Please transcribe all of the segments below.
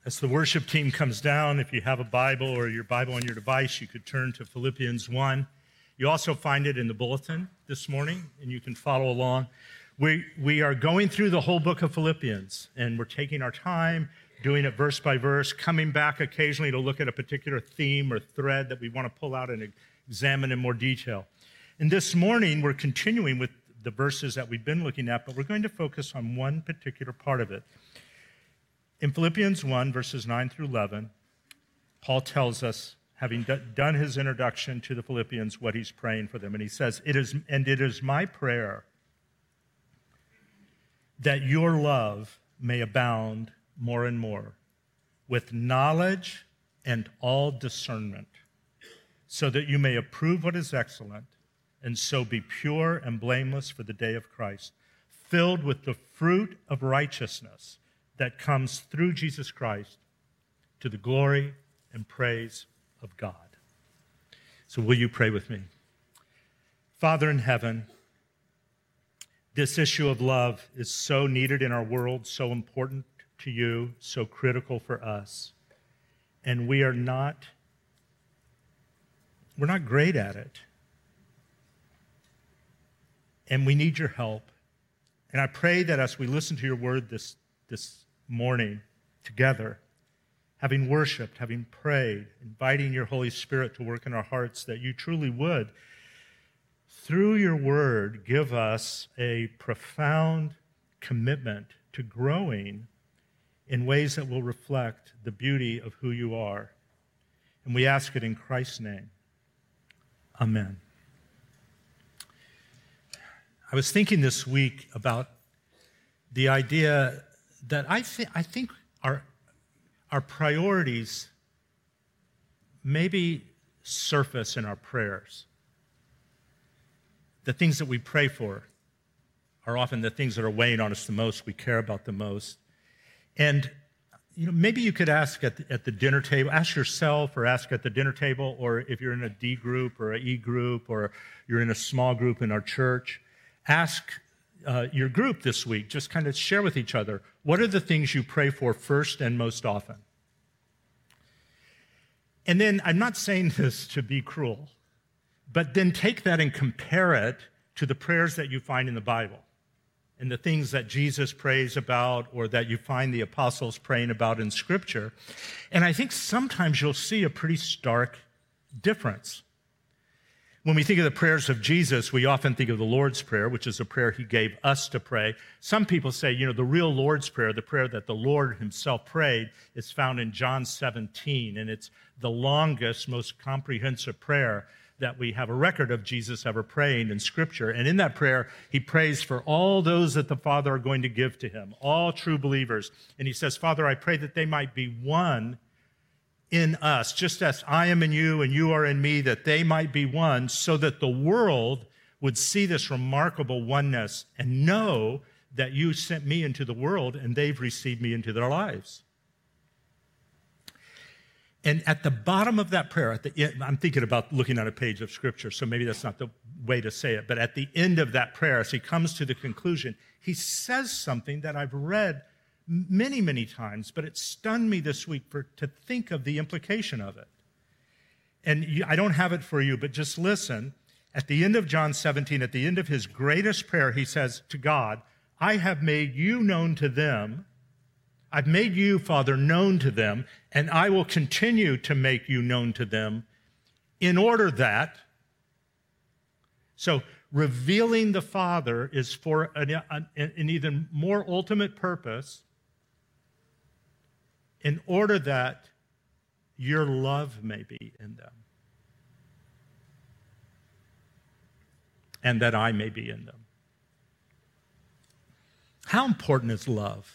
As the worship team comes down, if you have a Bible or your Bible on your device, you could turn to Philippians 1. You also find it in the bulletin this morning, and you can follow along. We are going through the whole book of Philippians, and we're taking our time, doing it verse by verse, coming back occasionally to look at a particular theme or thread that we want to pull out and examine in more detail. And this morning, we're continuing with the verses that we've been looking at, but we're going to focus on one particular part of it. In Philippians 1, verses 9 through 11, Paul tells us, having done his introduction to the Philippians, what he's praying for them. And he says, it is my prayer that your love may abound more and more with knowledge and all discernment, so that you may approve what is excellent and so be pure and blameless for the day of Christ, filled with the fruit of righteousness that comes through Jesus Christ to the glory and praise of God. So will you pray with me? Father in heaven, this issue of love is so needed in our world, so important to you, so critical for us. And we're not great at it. And we need your help. And I pray that as we listen to your word this morning together, having worshiped, having prayed, inviting your Holy Spirit to work in our hearts, that you truly would, through your word, give us a profound commitment to growing in ways that will reflect the beauty of who you are. And we ask it in Christ's name. Amen. I was thinking this week about the idea that I think our priorities maybe surface in our prayers. The things that we pray for are often the things that are weighing on us the most, we care about the most. And maybe you could ask at the dinner table, ask yourself or ask at the dinner table, or if you're in a D group or an E group or you're in a small group in our church, ask your group this week, just kind of share with each other, what are the things you pray for first and most often? And then, I'm not saying this to be cruel, but then take that and compare it to the prayers that you find in the Bible and the things that Jesus prays about or that you find the apostles praying about in Scripture. And I think sometimes you'll see a pretty stark difference. When we think of the prayers of Jesus, we often think of the Lord's Prayer, which is a prayer he gave us to pray. Some people say, the real Lord's Prayer, the prayer that the Lord himself prayed, is found in John 17, and it's the longest, most comprehensive prayer that we have a record of Jesus ever praying in Scripture. And in that prayer, he prays for all those that the Father are going to give to him, all true believers. And he says, Father, I pray that they might be one in us, just as I am in you and you are in me, that they might be one, so that the world would see this remarkable oneness and know that you sent me into the world and they've received me into their lives. And at the bottom of that prayer, I'm thinking about looking at a page of Scripture, so maybe that's not the way to say it, but at the end of that prayer, as he comes to the conclusion, he says something that I've read many, many times, but it stunned me this week to think of the implication of it. And I don't have it for you, but just listen. At the end of John 17, at the end of his greatest prayer, he says to God, I have made you known to them. I've made you, Father, known to them, and I will continue to make you known to them in order that. So revealing the Father is for an even more ultimate purpose, in order that your love may be in them and that I may be in them. How important is love?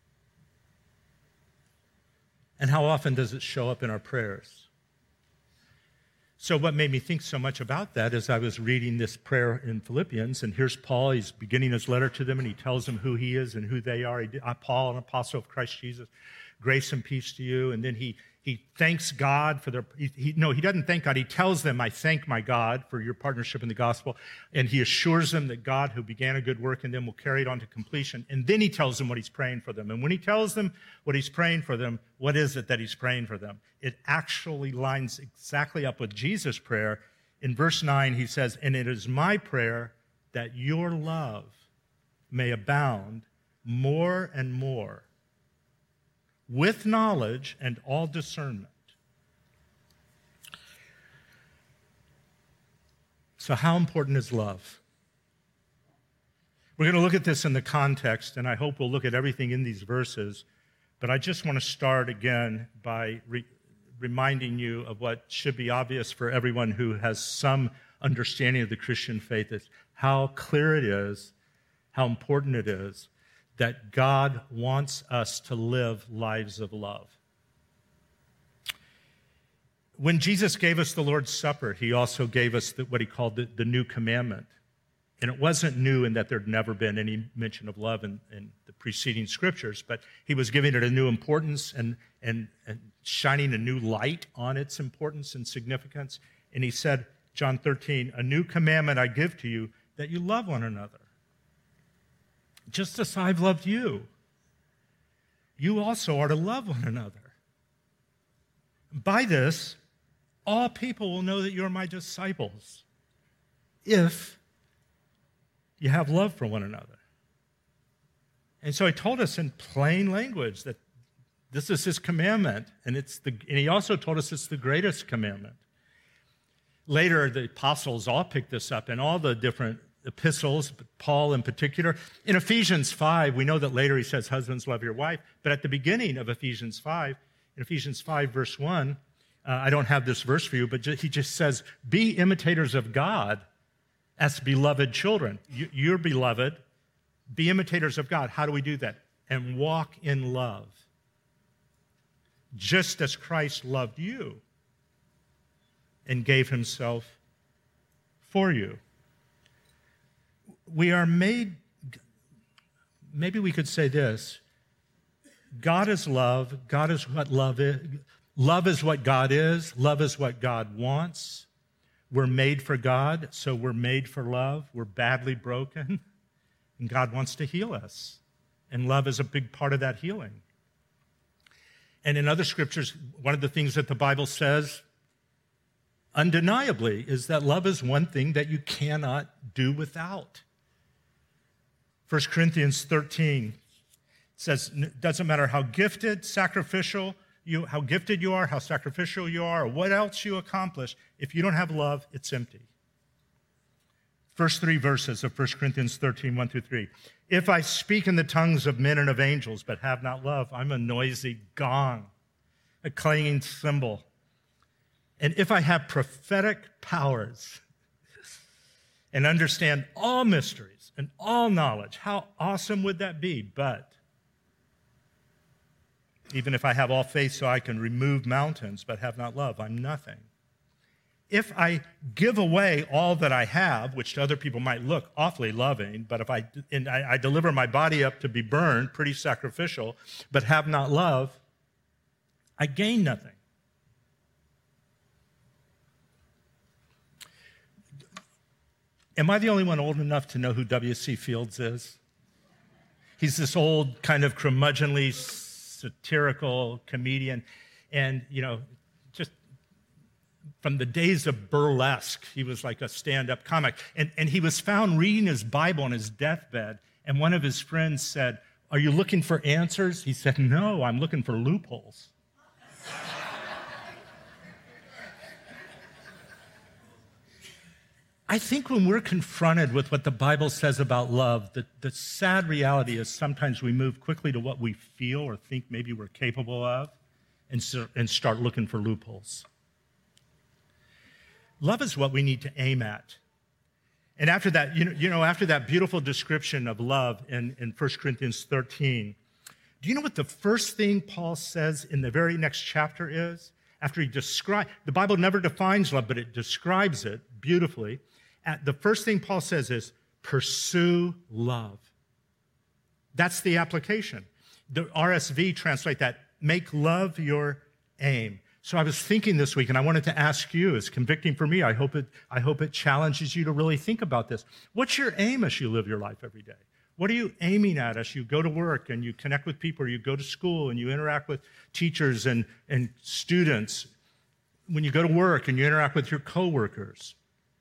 And how often does it show up in our prayers? So what made me think so much about that is I was reading this prayer in Philippians, and here's Paul. He's beginning his letter to them, and he tells them who he is and who they are. Paul, an apostle of Christ Jesus, grace and peace to you. And then he thanks God for their, he doesn't thank God. He tells them, I thank my God for your partnership in the gospel. And he assures them that God who began a good work in them will carry it on to completion. And then he tells them what he's praying for them. And when he tells them what he's praying for them, what is it that he's praying for them? It actually lines exactly up with Jesus' prayer. In verse 9, he says, and it is my prayer that your love may abound more and more with knowledge and all discernment. So how important is love? We're going to look at this in the context, and I hope we'll look at everything in these verses, but I just want to start again by reminding you of what should be obvious for everyone who has some understanding of the Christian faith, is how clear it is, how important it is, that God wants us to live lives of love. When Jesus gave us the Lord's Supper, he also gave us what he called the new commandment. And it wasn't new in that there'd never been any mention of love in the preceding scriptures, but he was giving it a new importance and shining a new light on its importance and significance. And he said, John 13, a new commandment I give to you, that you love one another. Just as I've loved you, you also are to love one another. By this, all people will know that you're my disciples, if you have love for one another. And so he told us in plain language that this is his commandment, and he also told us it's the greatest commandment. Later, the apostles all picked this up in all the different epistles, but Paul in particular. In Ephesians 5, we know that later he says, husbands, love your wife. But at the beginning of Ephesians 5, in Ephesians 5, verse 1, I don't have this verse for you, but he just says, be imitators of God as beloved children. You're beloved. Be imitators of God. How do we do that? And walk in love, just as Christ loved you and gave himself for you. We are made, maybe we could say this, God is love. God is what love is. Love is what God is. Love is what God wants. We're made for God, so we're made for love. We're badly broken, and God wants to heal us. And love is a big part of that healing. And in other scriptures, one of the things that the Bible says undeniably is that love is one thing that you cannot do without. 1 Corinthians 13 says, it doesn't matter how gifted, how gifted you are, how sacrificial you are, or what else you accomplish, if you don't have love, it's empty. First three verses of 1 Corinthians 13, 1 through 3. If I speak in the tongues of men and of angels, but have not love, I'm a noisy gong, a clanging cymbal. And if I have prophetic powers and understand all mysteries and all knowledge, how awesome would that be? But even if I have all faith so I can remove mountains but have not love, I'm nothing. If I give away all that I have, which to other people might look awfully loving, but if I deliver my body up to be burned, pretty sacrificial, but have not love, I gain nothing. Am I the only one old enough to know who W.C. Fields is? He's this old kind of curmudgeonly, satirical comedian. And, just from the days of burlesque, he was like a stand-up comic. And he was found reading his Bible on his deathbed. And one of his friends said, are you looking for answers? He said, no, I'm looking for loopholes. I think when we're confronted with what the Bible says about love, the sad reality is sometimes we move quickly to what we feel or think maybe we're capable of and start looking for loopholes. Love is what we need to aim at. And after that, after that beautiful description of love in 1 Corinthians 13, do you know what the first thing Paul says in the very next chapter is? After he describes, the Bible never defines love, but it describes it beautifully. The first thing Paul says is, pursue love. That's the application. The RSV translate that make love your aim. So I was thinking this week, and I wanted to ask you, it's convicting for me. I hope it challenges you to really think about this. What's your aim as you live your life every day? What are you aiming at as you go to work and you connect with people, or you go to school and you interact with teachers and students? When you go to work and you interact with your coworkers,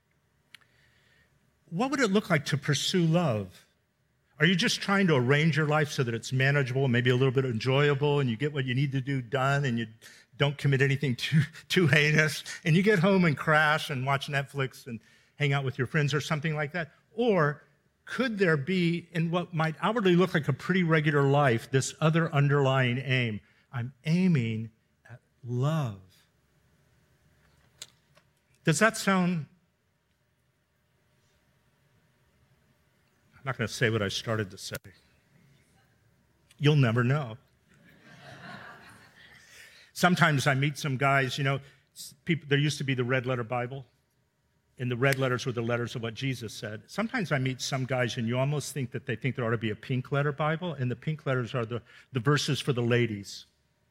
what would it look like to pursue love? Are you just trying to arrange your life so that it's manageable, maybe a little bit enjoyable, and you get what you need to do done, and you don't commit anything too heinous, and you get home and crash and watch Netflix and hang out with your friends or something like that? Or could there be, in what might outwardly look like a pretty regular life, this other underlying aim? I'm aiming at love. Does that sound... I'm not going to say what I started to say. You'll never know. Sometimes I meet some guys, people, there used to be the red letter Bible, and the red letters were the letters of what Jesus said. Sometimes I meet some guys, and you almost think that they think there ought to be a pink letter Bible, and the pink letters are the verses for the ladies.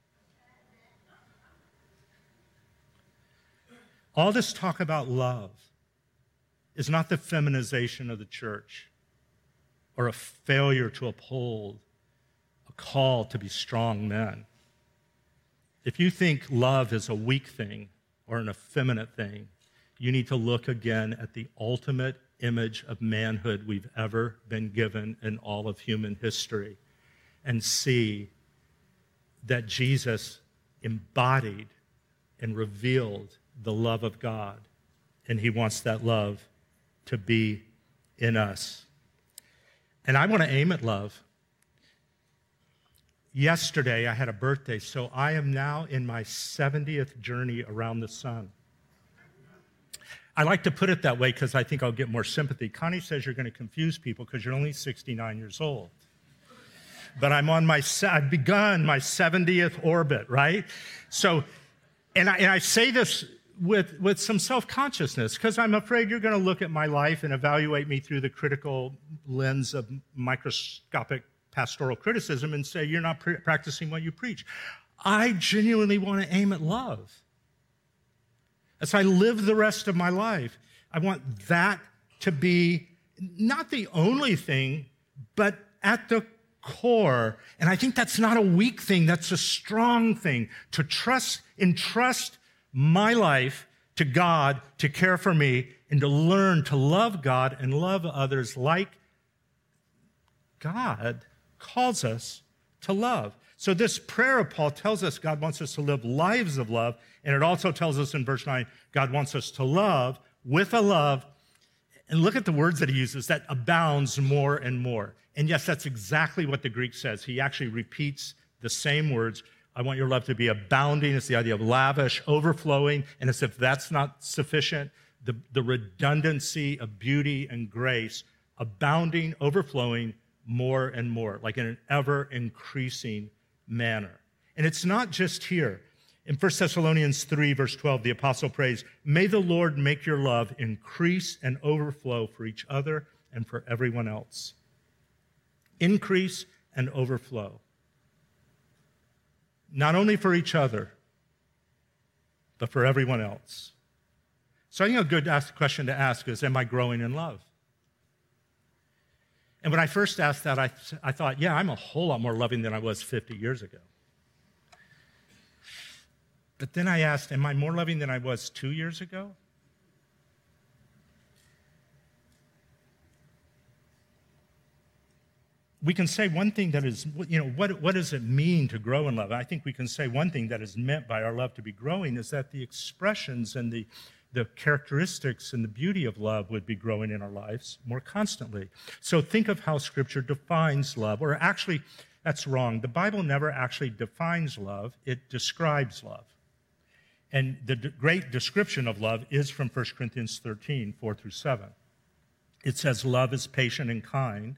All this talk about love is not the feminization of the church or a failure to uphold a call to be strong men. If you think love is a weak thing or an effeminate thing, you need to look again at the ultimate image of manhood we've ever been given in all of human history and see that Jesus embodied and revealed the love of God, and he wants that love to be in us. And I want to aim at love. Yesterday, I had a birthday, so I am now in my 70th journey around the sun. I like to put it that way because I think I'll get more sympathy. Connie says you're going to confuse people because you're only 69 years old. But I've begun my 70th orbit, right? So, and I say this with some self-consciousness, because I'm afraid you're going to look at my life and evaluate me through the critical lens of microscopic pastoral criticism and say, you're not practicing what you preach. I genuinely want to aim at love. As I live the rest of my life, I want that to be not the only thing, but at the core. And I think that's not a weak thing, that's a strong thing, to entrust my life to God to care for me and to learn to love God and love others like God calls us to love. So this prayer of Paul tells us God wants us to live lives of love, and it also tells us in verse 9, God wants us to love with a love, and look at the words that he uses, that abounds more and more. And yes, that's exactly what the Greek says. He actually repeats the same words. I want your love to be abounding. It's the idea of lavish, overflowing. And as if that's not sufficient, the redundancy of beauty and grace, abounding, overflowing more and more, like in an ever-increasing manner. And it's not just here. In 1 Thessalonians 3, verse 12, the apostle prays, may the Lord make your love increase and overflow for each other and for everyone else. Increase and overflow. Not only for each other, but for everyone else. So I think a good question to ask is, am I growing in love? And when I first asked that, I thought, yeah, I'm a whole lot more loving than I was 50 years ago. But then I asked, am I more loving than I was 2 years ago? We can say one thing that is, what does it mean to grow in love? I think we can say one thing that is meant by our love to be growing is that the expressions and the characteristics and the beauty of love would be growing in our lives more constantly. So think of how Scripture defines love, or actually, that's wrong. The Bible never actually defines love, it describes love. And the great description of love is from 1 Corinthians 13, 4 through 7. It says, love is patient and kind.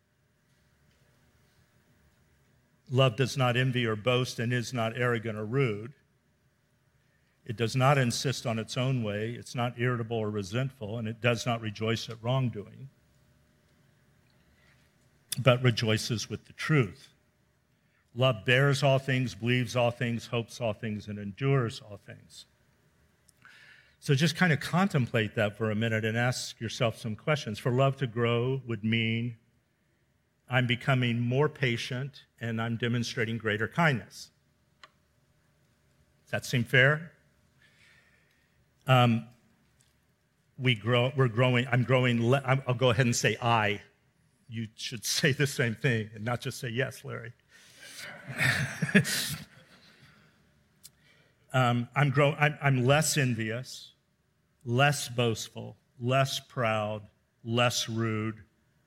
Love does not envy or boast and is not arrogant or rude. It does not insist on its own way. It's not irritable or resentful, and it does not rejoice at wrongdoing, but rejoices with the truth. Love bears all things, believes all things, hopes all things, and endures all things. So just kind of contemplate that for a minute and ask yourself some questions. For love to grow would mean I'm becoming more patient and I'm demonstrating greater kindness. Does that seem fair? I'll go ahead and say I. You should say the same thing and not just say yes, Larry. I'm less envious, less boastful, less proud, less rude.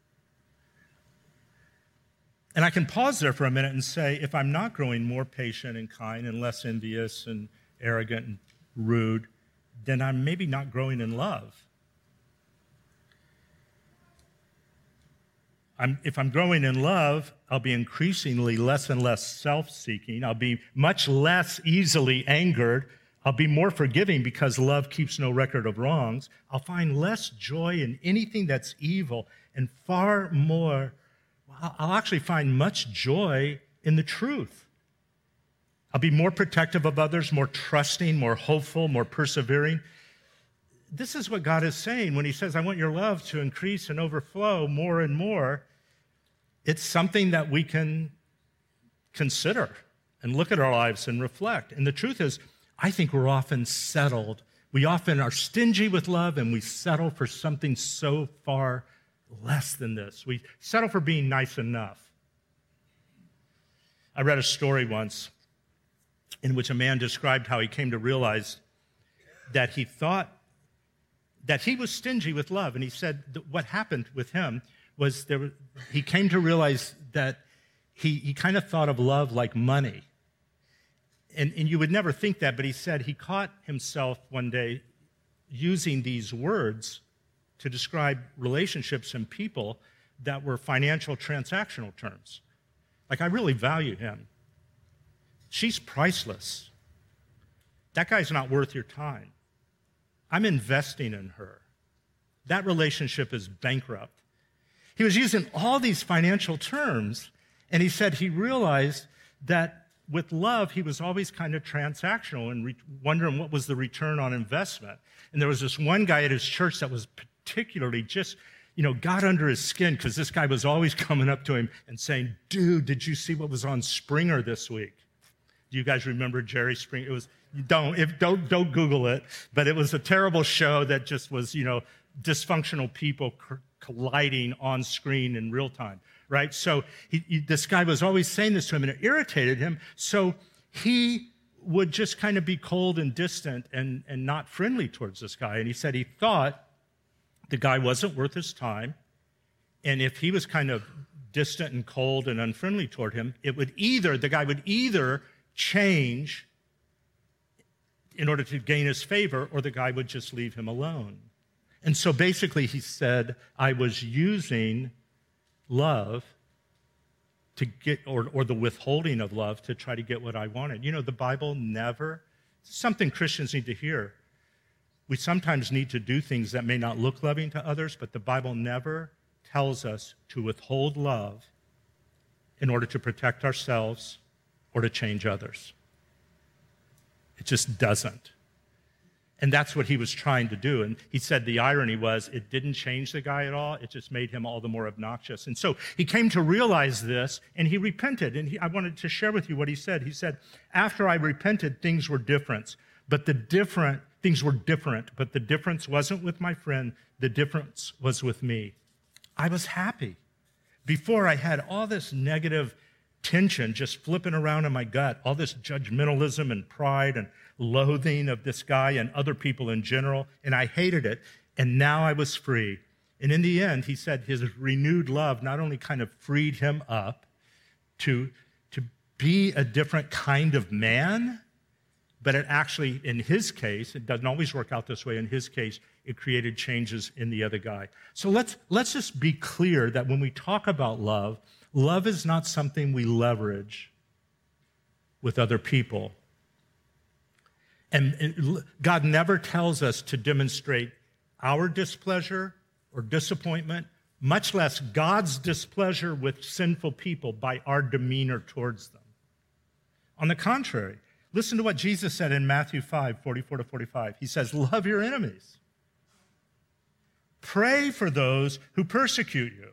And I can pause there for a minute and say, if I'm not growing more patient and kind and less envious and arrogant and rude, then I'm maybe not growing in love. If I'm growing in love, I'll be increasingly less and less self-seeking. I'll be much less easily angered. I'll be more forgiving because love keeps no record of wrongs. I'll find less joy in anything that's evil and far more, I'll actually find much joy in the truth. I'll be more protective of others, more trusting, more hopeful, more persevering. This is what God is saying when he says, I want your love to increase and overflow more and more. It's something that we can consider and look at our lives and reflect. And the truth is, I think we're often settled. We often are stingy with love and we settle for something so far less than this. We settle for being nice enough. I read a story once in which a man described how he came to realize that he thought that he was stingy with love. And he said that what happened with him was he came to realize that he kind of thought of love like money. And you would never think that, but he said he caught himself one day using these words to describe relationships and people that were financial transactional terms. Like, I really value him. She's priceless. That guy's not worth your time. I'm investing in her. That relationship is bankrupt. He was using all these financial terms, and he said he realized that with love, he was always kind of transactional and wondering what was the return on investment. And there was this one guy at his church that was particularly just, got under his skin because this guy was always coming up to him and saying, dude, did you see what was on Springer this week? Do you guys remember Jerry Springer? It was, don't Google it, but it was a terrible show that just was, dysfunctional people colliding on screen in real time, right? So this guy was always saying this to him, and it irritated him. So he would just kind of be cold and distant and not friendly towards this guy. And he said he thought the guy wasn't worth his time, and if he was kind of distant and cold and unfriendly toward him, the guy would either change in order to gain his favor, or the guy would just leave him alone. And so basically he said, I was using love to get, or the withholding of love to try to get what I wanted. The Bible never, something Christians need to hear. We sometimes need to do things that may not look loving to others, but the Bible never tells us to withhold love in order to protect ourselves or to change others. It just doesn't. And that's what he was trying to do. And he said the irony was it didn't change the guy at all. It just made him all the more obnoxious. And so he came to realize this, and he repented. And I wanted to share with you what he said. He said, after I repented, things were different. But the difference wasn't with my friend. The difference was with me. I was happy. Before, I had all this negative tension just flipping around in my gut, all this judgmentalism and pride and loathing of this guy and other people in general, and I hated it, and now I was free. And in the end, he said his renewed love not only kind of freed him up to be a different kind of man, but it actually, in his case, it doesn't always work out this way, in his case, it created changes in the other guy. So let's just be clear that when we talk about love, love is not something we leverage with other people. And God never tells us to demonstrate our displeasure or disappointment, much less God's displeasure with sinful people by our demeanor towards them. On the contrary, listen to what Jesus said in Matthew 5:44-45. He says, love your enemies. Pray for those who persecute you,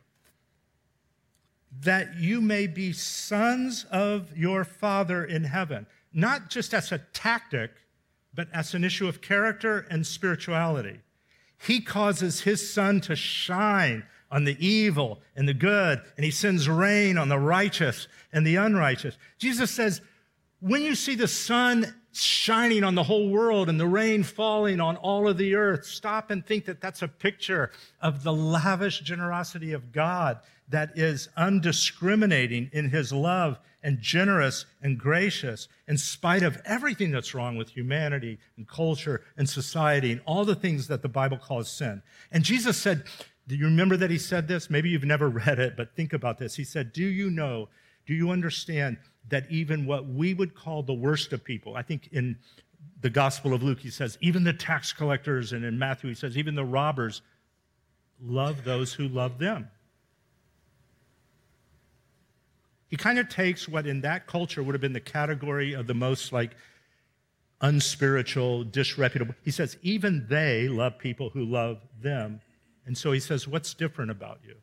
that you may be sons of your Father in heaven. Not just as a tactic, but as an issue of character and spirituality. He causes his sun to shine on the evil and the good, and he sends rain on the righteous and the unrighteous. Jesus says, when you see the sun shining on the whole world and the rain falling on all of the earth, stop and think that that's a picture of the lavish generosity of God that is undiscriminating in his love and generous and gracious in spite of everything that's wrong with humanity and culture and society and all the things that the Bible calls sin. And Jesus said, do you remember that he said this? Maybe you've never read it, but think about this. He said, do you understand that even what we would call the worst of people, I think in the Gospel of Luke, he says, even the tax collectors, and in Matthew, he says, even the robbers love those who love them. He kind of takes what in that culture would have been the category of the most unspiritual, disreputable. He says, even they love people who love them. And so he says, what's different about you?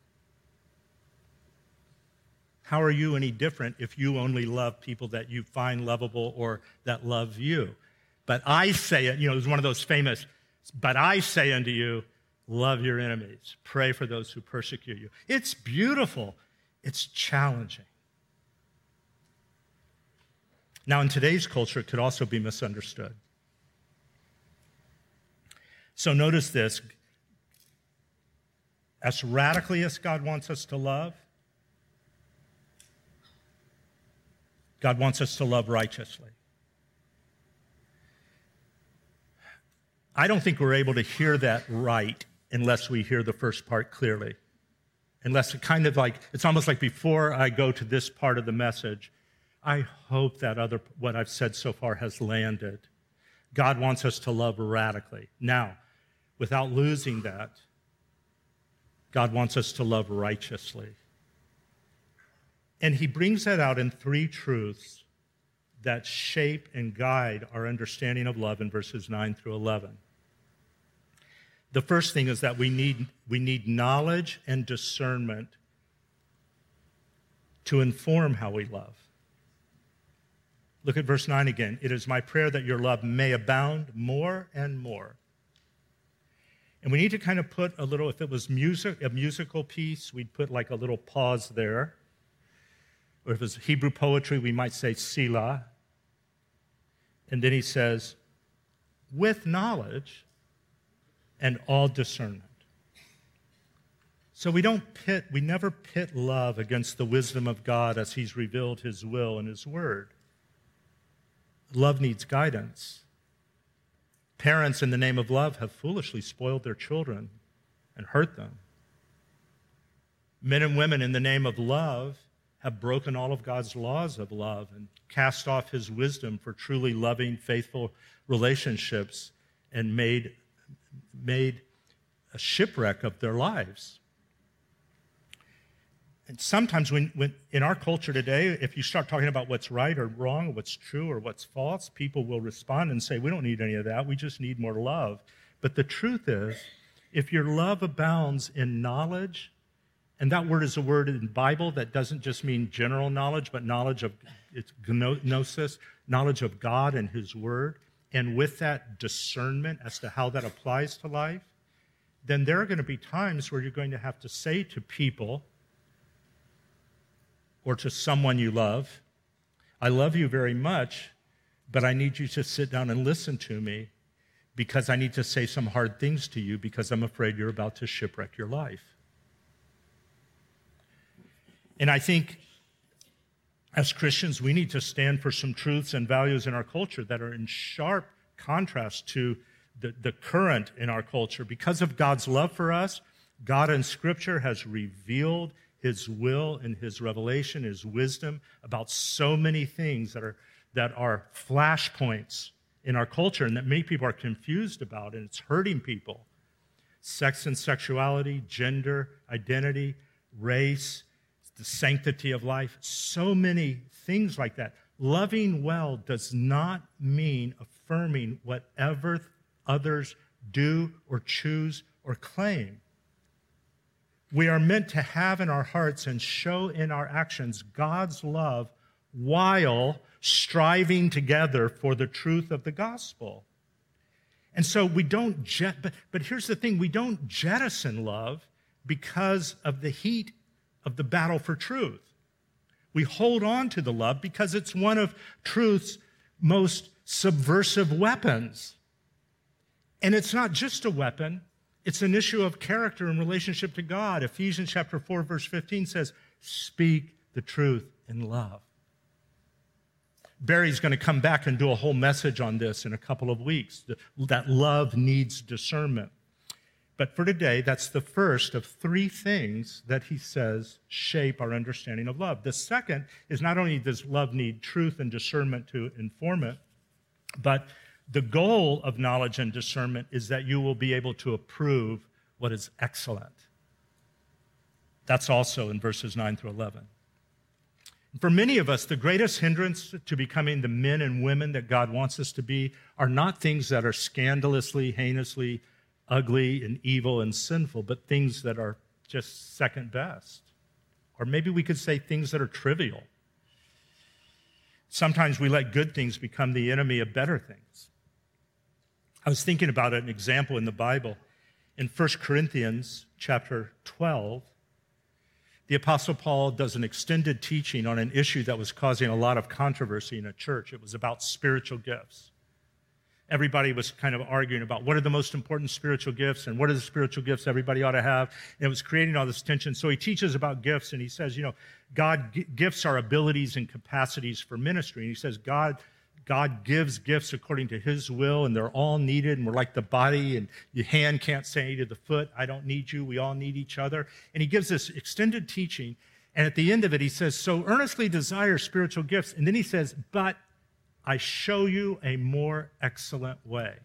How are you any different if you only love people that you find lovable or that love you? But I say it, it's one of those famous, but I say unto you, love your enemies. Pray for those who persecute you. It's beautiful. It's challenging. Now, in today's culture, it could also be misunderstood. So notice this. As radically as God wants us to love, God wants us to love righteously. I don't think we're able to hear that right unless we hear the first part clearly. Unless it's almost like before I go to this part of the message, I hope that what I've said so far has landed. God wants us to love radically. Now, without losing that, God wants us to love righteously. And he brings that out in three truths that shape and guide our understanding of love in verses 9 through 11. The first thing is that we need knowledge and discernment to inform how we love. Look at verse 9 again. It is my prayer that your love may abound more and more. And we need to kind of put a little, if it was a musical piece, we'd put a little pause there. Or if it's Hebrew poetry, we might say Selah. And then he says, with knowledge and all discernment. So we never pit love against the wisdom of God as he's revealed his will in his word. Love needs guidance. Parents, in the name of love, have foolishly spoiled their children and hurt them. Men and women, in the name of love, have broken all of God's laws of love and cast off his wisdom for truly loving, faithful relationships and made a shipwreck of their lives. And sometimes when in our culture today, if you start talking about what's right or wrong, or what's true or what's false, people will respond and say, we don't need any of that. We just need more love. But the truth is, if your love abounds in knowledge, and that word is a word in the Bible that doesn't just mean general knowledge, but it's gnosis, knowledge of God and his word, and with that discernment as to how that applies to life, then there are going to be times where you're going to have to say to people, or to someone you love, I love you very much, but I need you to sit down and listen to me because I need to say some hard things to you because I'm afraid you're about to shipwreck your life. And I think as Christians, we need to stand for some truths and values in our culture that are in sharp contrast to the current in our culture. Because of God's love for us, God in Scripture has revealed his will and his revelation, his wisdom about so many things that are flashpoints in our culture and that many people are confused about, and it's hurting people. Sex and sexuality, gender, identity, race, the sanctity of life, so many things like that. loving well does not mean affirming whatever others do or choose or claim. We are meant to have in our hearts and show in our actions God's love while striving together for the truth of the gospel. And so we don't, but here's the thing, we don't jettison love because of the heat of the battle for truth. We hold on to the love because it's one of truth's most subversive weapons. And it's not just a weapon, it's an issue of character in relationship to God. Ephesians chapter 4, verse 15 says, speak the truth in love. Barry's going to come back and do a whole message on this in a couple of weeks, that love needs discernment. But for today, that's the first of three things that he says shape our understanding of love. The second is not only does love need truth and discernment to inform it, but the goal of knowledge and discernment is that you will be able to approve what is excellent. That's also in verses 9 through 11. For many of us, the greatest hindrance to becoming the men and women that God wants us to be are not things that are scandalously, heinously ugly and evil and sinful, but things that are just second best. Or maybe we could say things that are trivial. Sometimes we let good things become the enemy of better things. I was thinking about an example in the Bible. In 1 Corinthians chapter 12, the Apostle Paul does an extended teaching on an issue that was causing a lot of controversy in a church. It was about spiritual gifts. Everybody was kind of arguing about what are the most important spiritual gifts and what are the spiritual gifts everybody ought to have. And it was creating all this tension. So he teaches about gifts, and he says, gifts are abilities and capacities for ministry. And he says God gives gifts according to his will, and they're all needed, and we're like the body, and the hand can't say to the foot, I don't need you, we all need each other. And he gives this extended teaching, and at the end of it, he says, so earnestly desire spiritual gifts. And then he says, but I show you a more excellent way.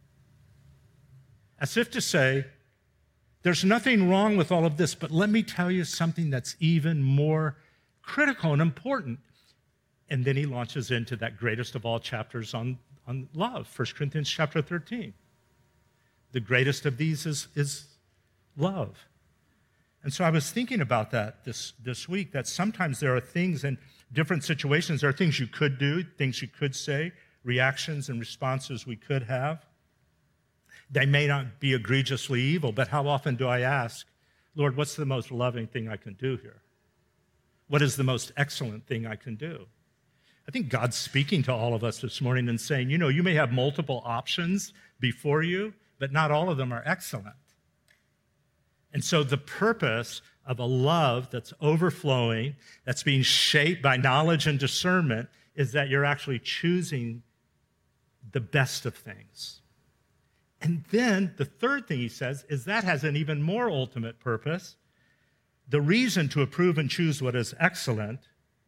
As if to say, there's nothing wrong with all of this, but let me tell you something that's even more critical and important. And then he launches into that greatest of all chapters on love, 1 Corinthians chapter 13. The greatest of these is love. And so I was thinking about that this week, that sometimes there are things in different situations, there are things you could do, things you could say, reactions and responses we could have. They may not be egregiously evil, but how often do I ask, Lord, what's the most loving thing I can do here? What is the most excellent thing I can do? I think God's speaking to all of us this morning and saying, you may have multiple options before you, but not all of them are excellent. And so the purpose of a love that's overflowing, that's being shaped by knowledge and discernment, is that you're actually choosing the best of things. And then the third thing he says is that has an even more ultimate purpose. The reason to approve and choose what is excellent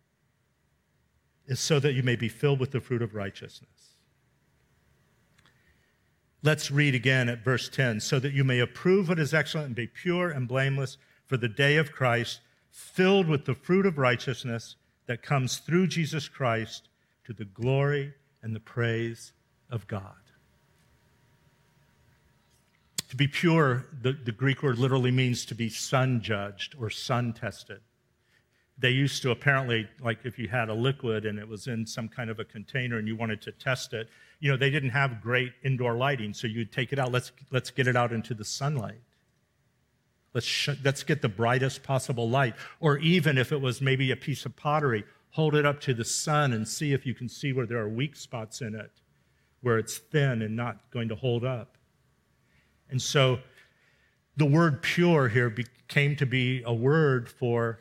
is so that you may be filled with the fruit of righteousness. Let's read again at verse 10. So that you may approve what is excellent and be pure and blameless for the day of Christ, filled with the fruit of righteousness that comes through Jesus Christ to the glory and the praise of God. To be pure, the Greek word literally means to be sun-judged or sun-tested. They used to apparently, like if you had a liquid and it was in some kind of a container and you wanted to test it, they didn't have great indoor lighting, so you'd take it out. Let's get it out into the sunlight. Let's get the brightest possible light. Or even if it was maybe a piece of pottery, hold it up to the sun and see if you can see where there are weak spots in it, where it's thin and not going to hold up. And so the word pure here came to be a word for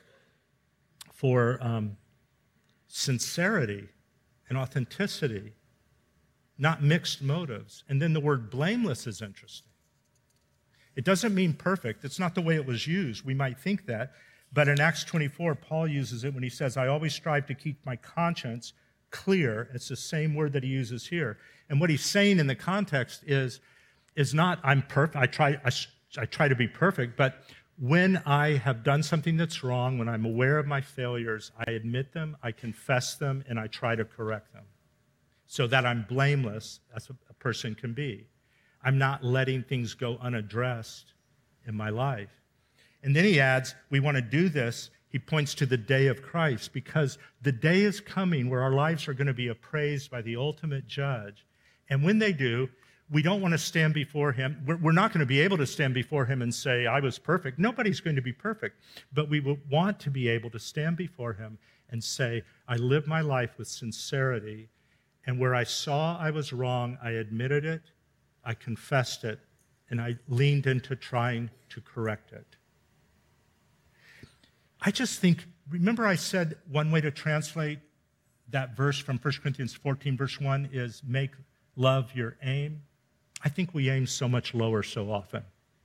sincerity and authenticity, not mixed motives. And then the word blameless is interesting. It doesn't mean perfect. It's not the way it was used. We might think that. But in Acts 24, Paul uses it when he says, I always strive to keep my conscience clear. It's the same word that he uses here. And what he's saying in the context is not I'm perfect. I try to be perfect, but when I have done something that's wrong, when I'm aware of my failures, I admit them, I confess them, and I try to correct them so that I'm blameless as a person can be. I'm not letting things go unaddressed in my life. And then he adds, we want to do this. He points to the day of Christ, because the day is coming where our lives are going to be appraised by the ultimate judge. And when they do, we don't want to stand before him. We're not going to be able to stand before him and say, I was perfect. Nobody's going to be perfect. But we will want to be able to stand before him and say, I lived my life with sincerity, and where I saw I was wrong, I admitted it, I confessed it, and I leaned into trying to correct it. I just think, remember I said one way to translate that verse from 1 Corinthians 14, verse 1 is make love your aim. I think we aim so much lower so often.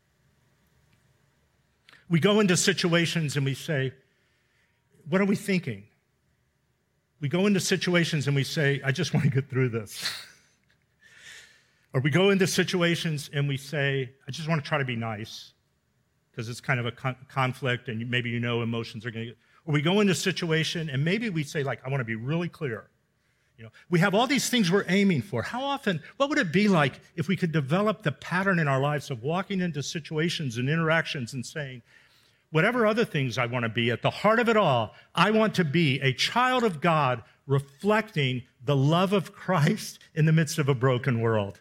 We go into situations and we say, what are we thinking? We go into situations and we say, I just want to get through this. Or we go into situations and we say, I just want to try to be nice, because it's kind of a conflict and maybe you know emotions are going to get. Or we go into a situation and maybe we say, like, I want to be really clear. We have all these things we're aiming for. How often, what would it be like if we could develop the pattern in our lives of walking into situations and interactions and saying, whatever other things I want to be, at the heart of it all, I want to be a child of God reflecting the love of Christ in the midst of a broken world.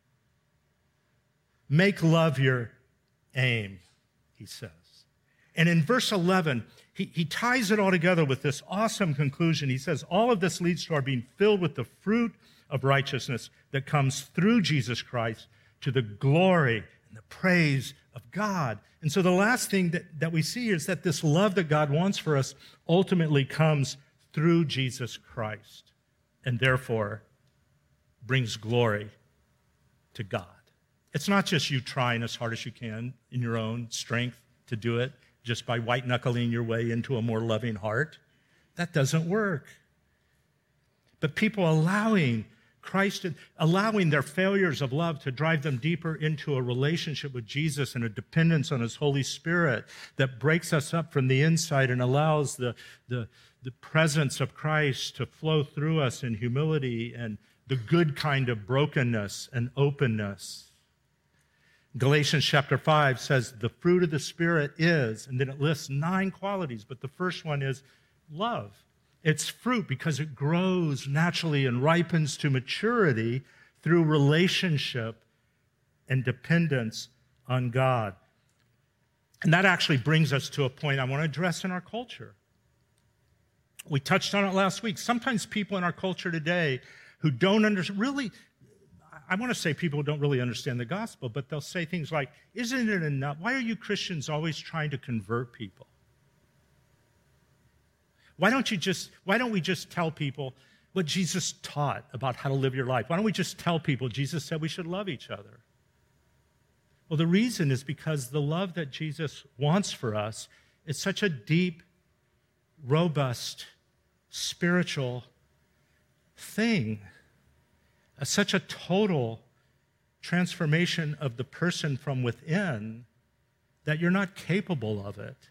Make love your aim, he says. And in verse 11, he ties it all together with this awesome conclusion. He says, all of this leads to our being filled with the fruit of righteousness that comes through Jesus Christ to the glory and the praise of God. And so the last thing that we see is that this love that God wants for us ultimately comes through Jesus Christ, and therefore brings glory to God. It's not just you trying as hard as you can in your own strength to do it, just by white-knuckling your way into a more loving heart. That doesn't work. But people allowing their failures of love to drive them deeper into a relationship with Jesus and a dependence on his Holy Spirit that breaks us up from the inside and allows the presence of Christ to flow through us in humility and the good kind of brokenness and openness. Galatians chapter 5 says the fruit of the Spirit is, and then it lists 9 qualities, but the first one is love. It's fruit because it grows naturally and ripens to maturity through relationship and dependence on God. And that actually brings us to a point I want to address in our culture. We touched on it last week. Sometimes people in our culture today who don't understand, I want to say people who don't really understand the gospel, but they'll say things like, isn't it enough? Why are you Christians always trying to convert people? Why don't we just tell people what Jesus taught about how to live your life? Why don't we just tell people Jesus said we should love each other? Well, the reason is because the love that Jesus wants for us is such a deep, robust, spiritual thing. Such a total transformation of the person from within that you're not capable of it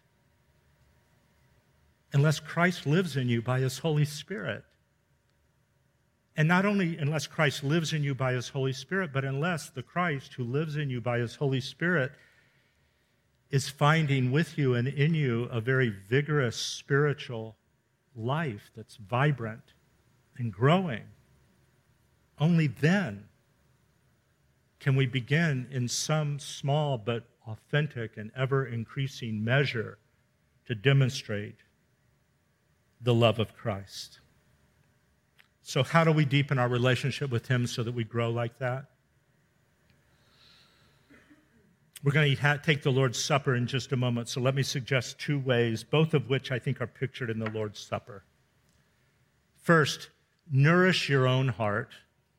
unless Christ lives in you by his Holy Spirit. And not only unless Christ lives in you by his Holy Spirit, but unless the Christ who lives in you by his Holy Spirit is finding with you and in you a very vigorous spiritual life that's vibrant and growing. Only then can we begin in some small but authentic and ever-increasing measure to demonstrate the love of Christ. So how do we deepen our relationship with him so that we grow like that? We're going to take the Lord's Supper in just a moment, so let me suggest 2 ways, both of which I think are pictured in the Lord's Supper. First, nourish your own heart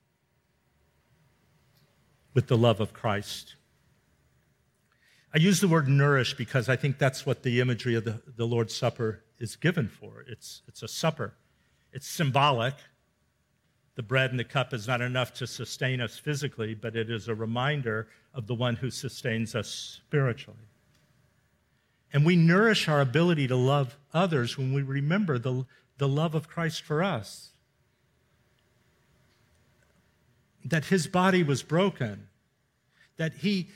with the love of Christ. I use the word nourish because I think that's what the imagery of the Lord's Supper is given for. It's a supper. It's symbolic. The bread and the cup is not enough to sustain us physically, but it is a reminder of the one who sustains us spiritually. And we nourish our ability to love others when we remember the love of Christ for us. That his body was broken. That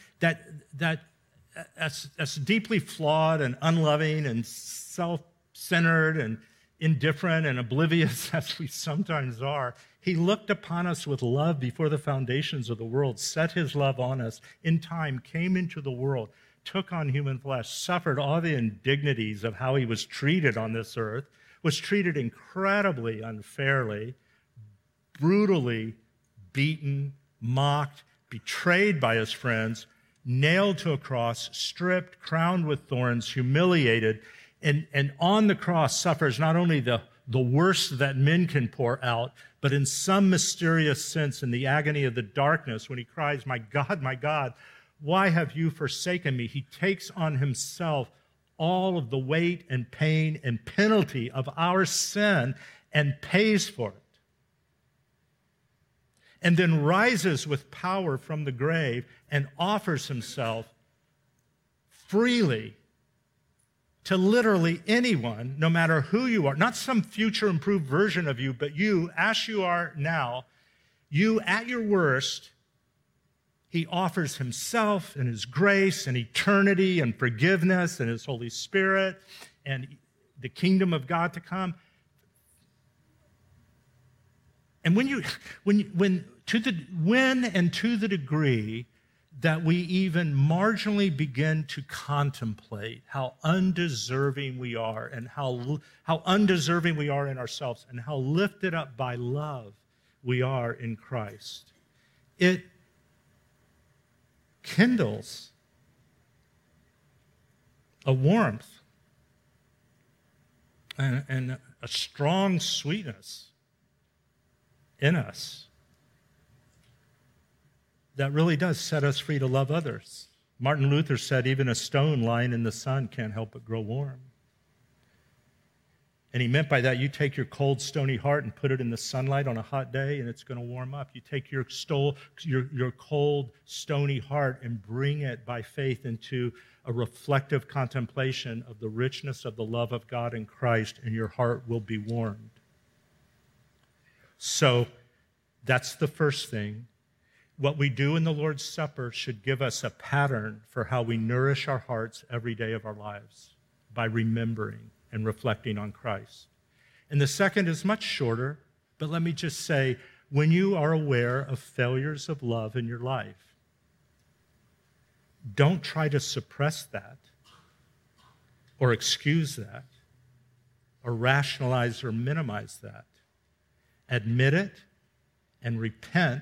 as deeply flawed and unloving and self-centered and indifferent and oblivious as we sometimes are, he looked upon us with love before the foundations of the world, set his love on us in time, came into the world, took on human flesh, suffered all the indignities of how he was treated on this earth, was treated incredibly unfairly, brutally beaten, mocked, betrayed by his friends, nailed to a cross, stripped, crowned with thorns, humiliated, and on the cross suffers not only the worst that men can pour out, but in some mysterious sense, in the agony of the darkness, when he cries, my God, why have you forsaken me? He takes on himself all of the weight and pain and penalty of our sin and pays for it. And then rises with power from the grave and offers himself freely to literally anyone, no matter who you are, not some future improved version of you, but you, as you are now, you at your worst, he offers himself and his grace and eternity and forgiveness and his Holy Spirit and the kingdom of God to come. And when to the degree that we even marginally begin to contemplate how undeserving we are and how undeserving we are in ourselves and how lifted up by love we are in Christ, it kindles a warmth and a strong sweetness in us that really does set us free to love others. Martin Luther said, even a stone lying in the sun can't help but grow warm. And he meant by that, you take your cold, stony heart and put it in the sunlight on a hot day, and it's going to warm up. You take your cold, stony heart and bring it by faith into a reflective contemplation of the richness of the love of God in Christ, and your heart will be warmed. So that's the first thing. What we do in the Lord's Supper should give us a pattern for how we nourish our hearts every day of our lives by remembering and reflecting on Christ. And the second is much shorter, but let me just say, when you are aware of failures of love in your life, don't try to suppress that or excuse that or rationalize or minimize that. Admit it and repent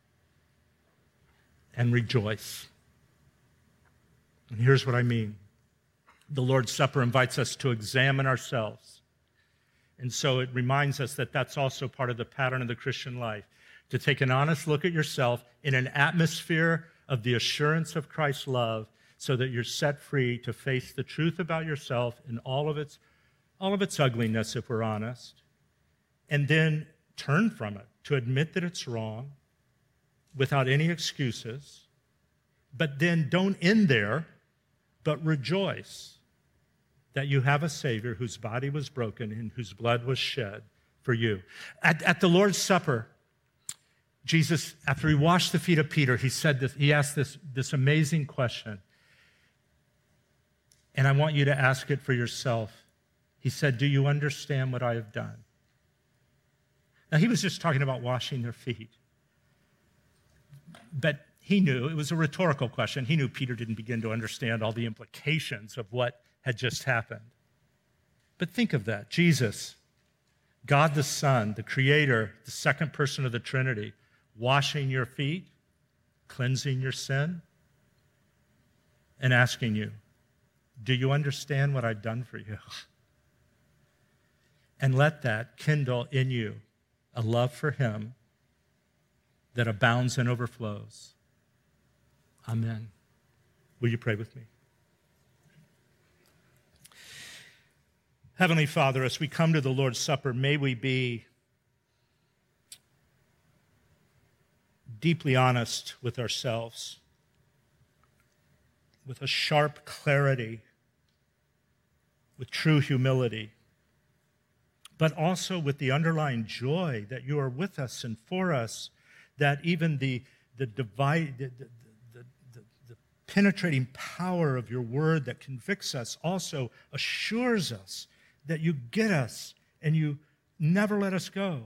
and rejoice. And here's what I mean. The Lord's Supper invites us to examine ourselves. And so it reminds us that that's also part of the pattern of the Christian life, to take an honest look at yourself in an atmosphere of the assurance of Christ's love so that you're set free to face the truth about yourself in all of its ugliness, if we're honest, and then turn from it, to admit that it's wrong without any excuses, but then don't end there, but rejoice that you have a Savior whose body was broken and whose blood was shed for you. At the Lord's Supper, Jesus, after he washed the feet of Peter, he asked this amazing question. And I want you to ask it for yourself. He said, do you understand what I have done? Now, he was just talking about washing their feet. But he knew, it was a rhetorical question. He knew Peter didn't begin to understand all the implications of what had just happened. But think of that. Jesus, God the Son, the Creator, the second person of the Trinity, washing your feet, cleansing your sin, and asking you, do you understand what I've done for you? And let that kindle in you a love for him that abounds and overflows. Amen. Will you pray with me? Heavenly Father, as we come to the Lord's Supper, may we be deeply honest with ourselves, with a sharp clarity with true humility, but also with the underlying joy that you are with us and for us, that even the penetrating power of your word that convicts us also assures us that you get us and you never let us go.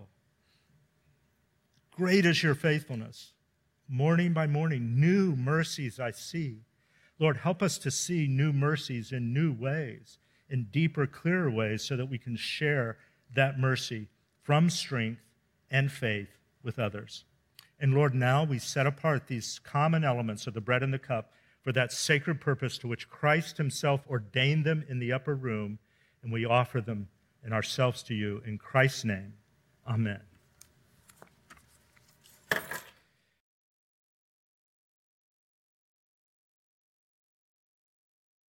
Great is your faithfulness. Morning by morning, new mercies I see. Lord, help us to see new mercies in new ways, in deeper, clearer ways, so that we can share that mercy from strength and faith with others. And Lord, now we set apart these common elements of the bread and the cup for that sacred purpose to which Christ himself ordained them in the upper room, and we offer them and ourselves to you in Christ's name. Amen.